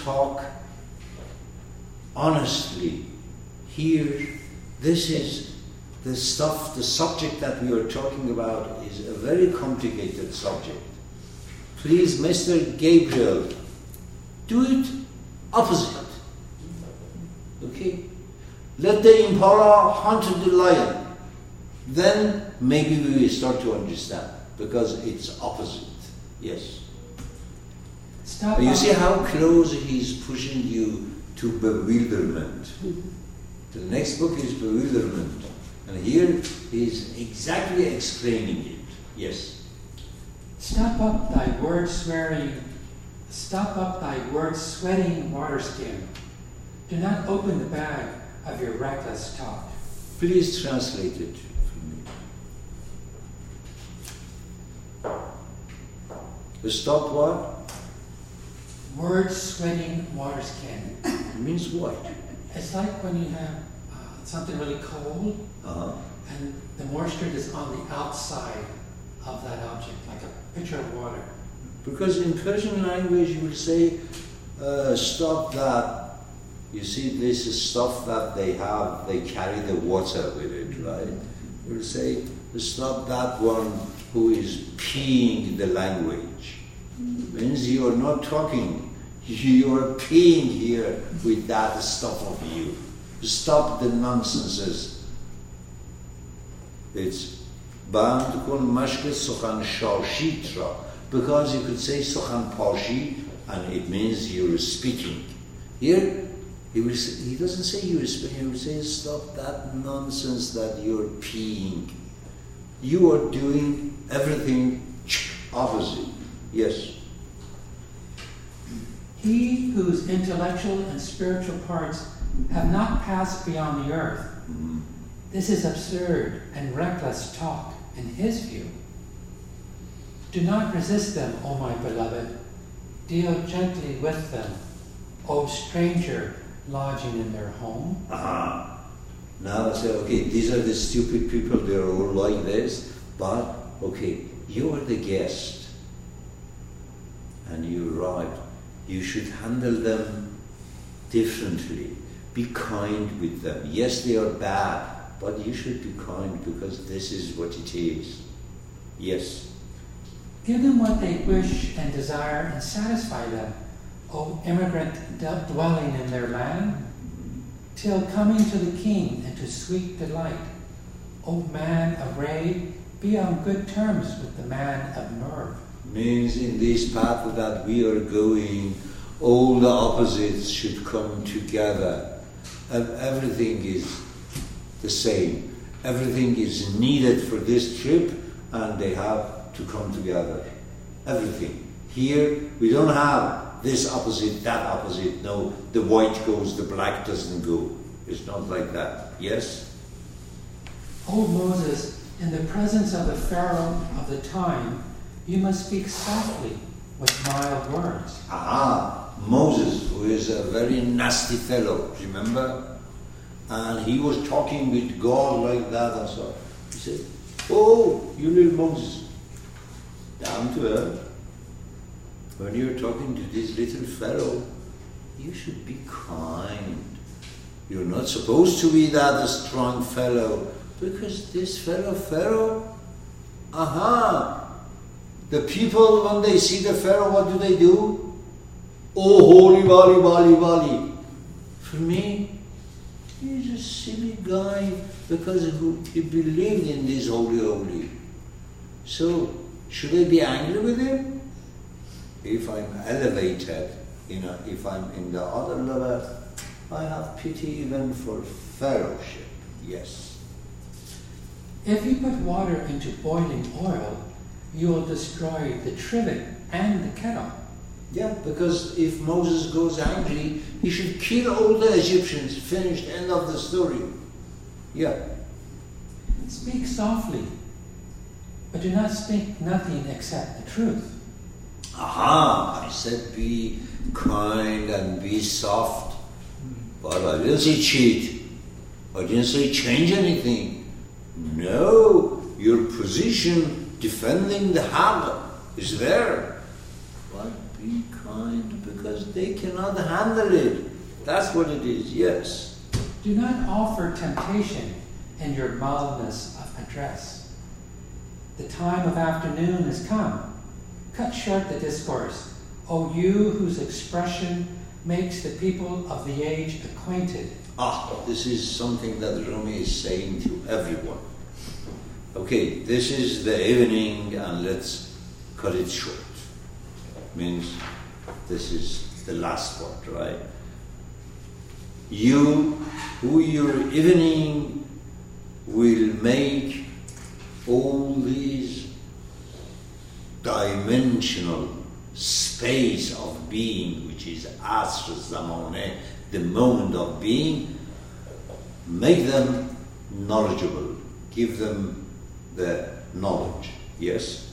talk honestly. Here, this is the stuff, the subject that we are talking about is a very complicated subject. Please, Mr. Gabriel, do it opposite. Okay? Let the impala hunt the lion. Then maybe we will start to understand, because it's opposite. Yes. Stop. You see how close he's pushing you to bewilderment. The next book is bewilderment. And here he's exactly explaining it. Yes. Stop up thy word sweating water skin. Do not open the bag of your reckless talk. Please translate it for me. Stop what? Word sweating water skin. It means what? It's like when you have something really cold, and the moisture is on the outside of that object, like a pitcher of water. Because in Persian language you will say, stop that. You see, this is stuff that they have, they carry the water with it, right? You will say, stop that one who is peeing the language. Means you are not talking, you are peeing here with that stuff of you. Stop the nonsenses. It's band kun mashk sukhan shashit ra, because you could say sukhan pashi and it means you're speaking. Here he doesn't say you're speaking, he will say stop that nonsense that you're peeing. You are doing everything opposite. Yes. He whose intellectual and spiritual parts have not passed beyond the earth. This is absurd and reckless talk in his view. Do not resist them, O my beloved. Deal gently with them, O stranger lodging in their home. Now I say, okay, these are the stupid people, they're all like this, but, okay, you are the guest, and you arrived. You should handle them differently. Be kind with them. Yes, they are bad, but you should be kind because this is what it is. Yes. Give them what they wish and desire and satisfy them, O immigrant dwelling in their land, till coming to the king and to sweet delight. O man of Ray, be on good terms with the man of Merv. Means in this path that we are going, all the opposites should come together. Everything is the same. Everything is needed for this trip, and they have to come together. Everything. Here, we don't have this opposite, that opposite. No, the white goes, the black doesn't go. It's not like that. Yes? O Moses, in the presence of the Pharaoh of the time, you must speak softly with mild words. Moses, who is a very nasty fellow, remember? And he was talking with God like that and so. He said, oh, you little Moses, down to earth. When you're talking to this little fellow, you should be kind. You're not supposed to be that strong fellow, because this Pharaoh, the people, when they see the Pharaoh, what do? Oh, holy Bali. For me, he's a silly guy because he believed in this holy. So, should I be angry with him? If I'm elevated, if I'm in the other level, I have pity even for Pharaohship. Yes. If you put water into boiling oil, you will destroy the trivet and the kettle. Yeah, because if Moses goes angry, he should kill all the Egyptians. Finished, end of the story. Yeah. Speak softly, but do not speak nothing except the truth. I said be kind and be soft, but I didn't say cheat. I didn't say change anything. No, your position defending the Haqq is there. But be kind, because because they cannot handle it. That's what it is, yes. Do not offer temptation in your mildness of address. The time of afternoon has come. Cut short the discourse, O you whose expression makes the people of the age acquainted. This is something that Rumi is saying to everyone. Okay, this is the evening and let's cut it short. Means this is the last part, right? You, who your evening will make all these dimensional space of being, which is Asr Zamane, the moment of being, make them knowledgeable, give them the knowledge. Yes?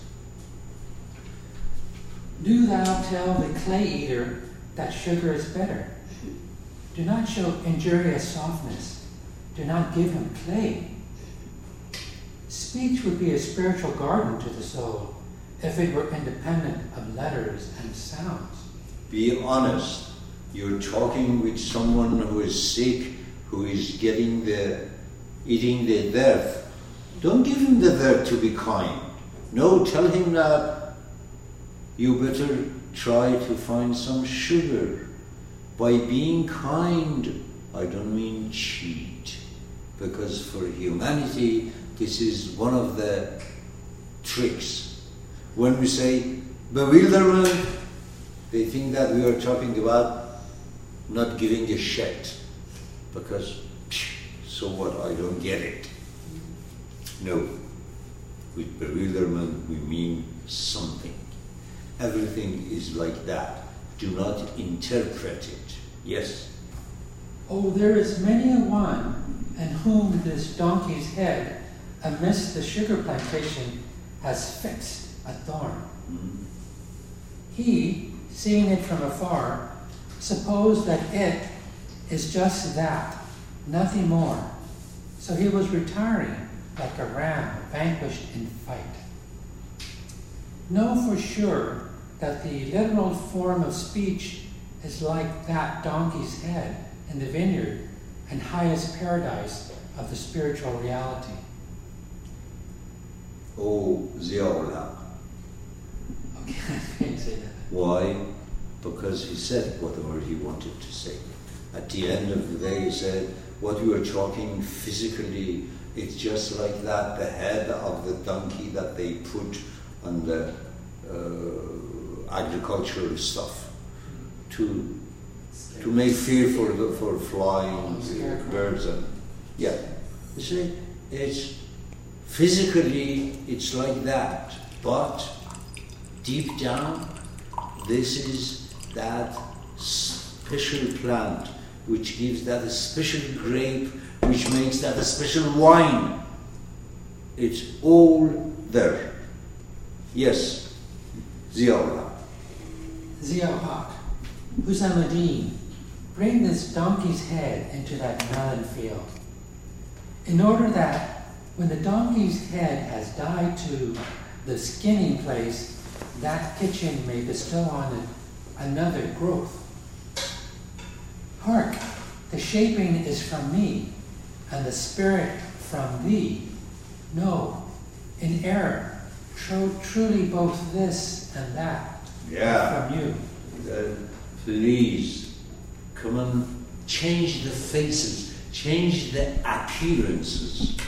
Do thou tell the clay eater that sugar is better. Do not show injurious softness. Do not give him clay. Speech would be a spiritual garden to the soul if it were independent of letters and sounds. Be honest. You're talking with someone who is sick, who is eating the dirt. Don't give him the dirt to be kind. No, tell him that you better try to find some sugar. By being kind, I don't mean cheat, because for humanity, this is one of the tricks. When we say bewilderment, they think that we are talking about not giving a shit, because so what, I don't get it. No, with bewilderment we mean something. Everything is like that. Do not interpret it. Yes? Oh, there is many a one in whom this donkey's head amidst the sugar plantation has fixed a thorn. He, seeing it from afar, supposed that it is just that, nothing more. So he was retiring like a ram vanquished in fight. Know for sure that the literal form of speech is like that donkey's head in the vineyard and highest paradise of the spiritual reality. Oh, Ziaullah. Okay, I can't say that. Why? Because he said whatever he wanted to say. At the end of the day, he said, what you are talking physically, it's just like that, the head of the donkey that they put on the agricultural stuff to make fear for flying birds. And yeah, you see, it's physically it's like that, but deep down, this is that special plant which gives that a special grape, which makes that a special wine. It's all there. Yes, Ziaullah. Ziauhaq, Husamuddin, bring this donkey's head into that melon field, in order that when the donkey's head has died to the skinning place, that kitchen may bestow on it another growth. Hark, the shaping is from me, and the spirit from thee. No, in error, truly both this and that are from you. Please, come and change the faces, change the appearances.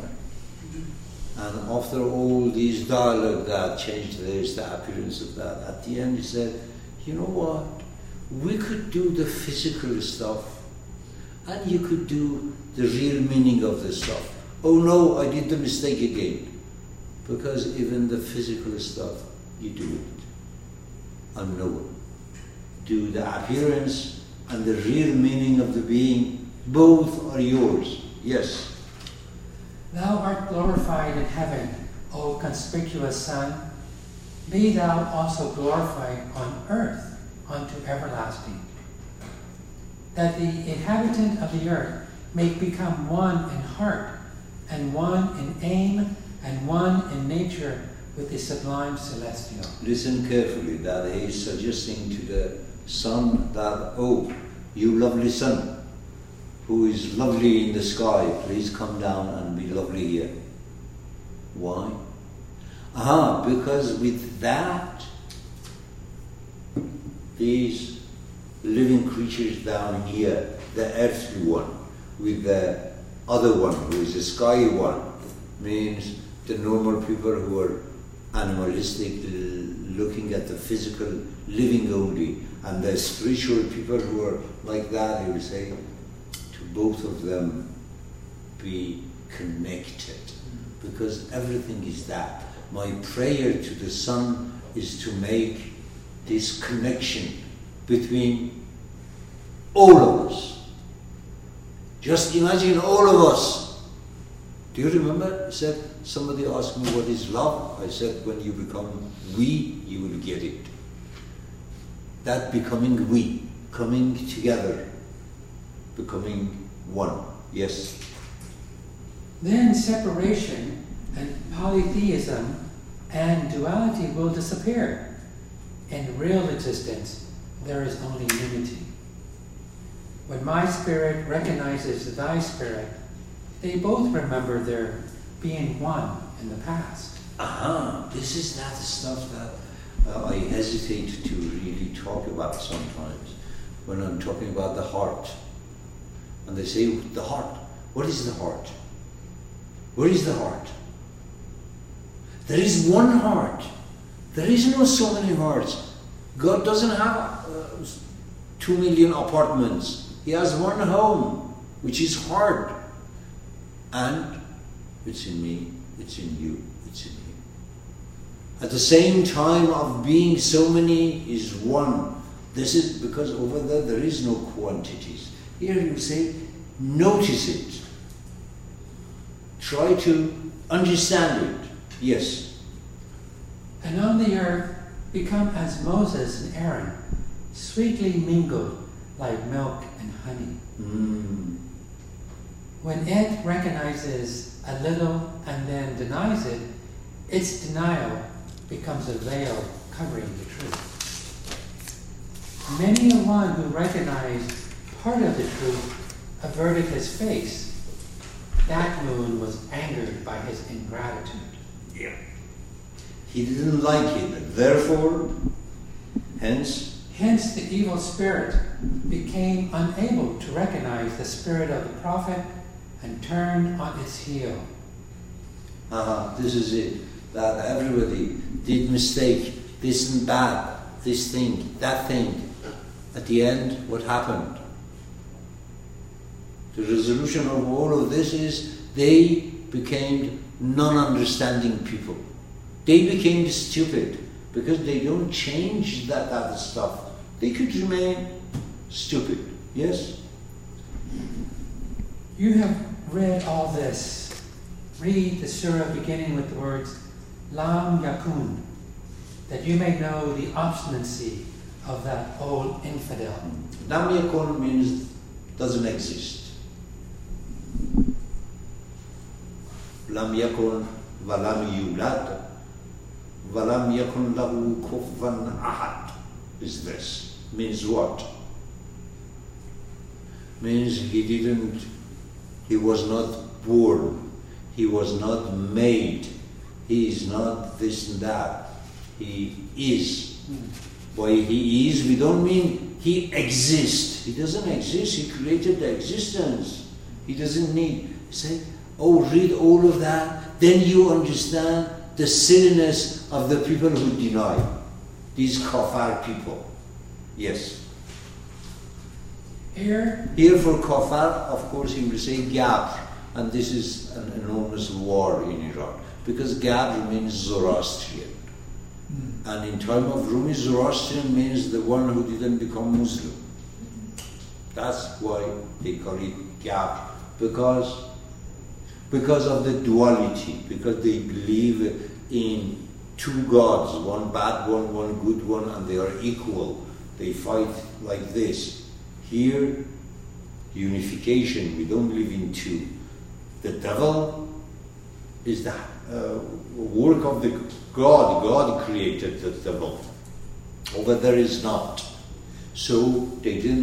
And after all these dialogue that changed this, the appearance of that, at the end he said, you know what? We could do the physical stuff and you could do the real meaning of the stuff. Oh no, I did the mistake again. Because even the physical stuff, you do it. Unknown. Do the appearance and the real meaning of the being, both are yours. Yes. Thou art glorified in heaven, O conspicuous Sun. Be thou also glorified on earth unto everlasting. That the inhabitant of the earth may become one in heart, and one in aim, and one in nature with the sublime celestial. Listen carefully that he is suggesting to the sun that, oh, you lovely sun, who is lovely in the sky, please come down and be lovely here. Why? Because with that, these living creatures down here, the earthly one, with the other one, who is the sky one, means the normal people who are animalistic, looking at the physical, living only, and the spiritual people who are like that, he will say, to both of them be connected, because everything is that. My prayer to the sun is to make this connection between all of us. Just imagine all of us. Do you remember? I said, somebody asked me what is love. I said, when you become we, you will get it. That becoming we, coming together, becoming one. Yes? Then separation and polytheism and duality will disappear. In real existence, there is only unity. When my spirit recognizes thy spirit, they both remember their being one in the past. This is not the stuff that I hesitate to really talk about sometimes when I'm talking about the heart. And they say, the heart. What is the heart? Where is the heart? There is one heart. There is no so many hearts. God doesn't have 2 million apartments. He has one home, which is heart. And it's in me, it's in you, it's in him. At the same time of being so many is one. This is because over there is no quantities. Here you say, notice it. Try to understand it. Yes. And on the earth, become as Moses and Aaron, sweetly mingled like milk and honey. When it recognizes a little and then denies it, its denial becomes a veil covering the truth. Many a one who recognized part of the truth averted his face. That moon was angered by his ingratitude. Yeah. He didn't like it. Therefore, hence the evil spirit became unable to recognize the spirit of the prophet and turned on its heel. This is it. That everybody did mistake. This and that. This thing. That thing. At the end, what happened? The resolution of all of this is they became non-understanding people. They became stupid because they don't change that other stuff. They could remain stupid. Yes? You have read all this. Read the surah beginning with the words Lam Yakun, that you may know the obstinacy of that old infidel. Lam Yakun means doesn't exist. Lam Yakun Valam Yulad Valam Yakun Lahu Kufvan Ahad is this. Means what? Means he was not born, he was not made, he is not this and that. He is. By he is, we don't mean he exists. He doesn't exist, he created the existence. He doesn't need, say, read all of that, then you understand the silliness of the people who deny. These kafar people. Yes. Here for kafar, of course, he will say Gabr, and this is an enormous war in Iran, because Gabr means Zoroastrian. And in time of Rumi, Zoroastrian means the one who didn't become Muslim. That's why they call it Gabr, because of the duality, because they believe in two gods, one bad one, one good one, and they are equal. They fight like this. Here, unification, we don't live in two. The devil is the work of the God. God created the devil. Over there is not. So they didn't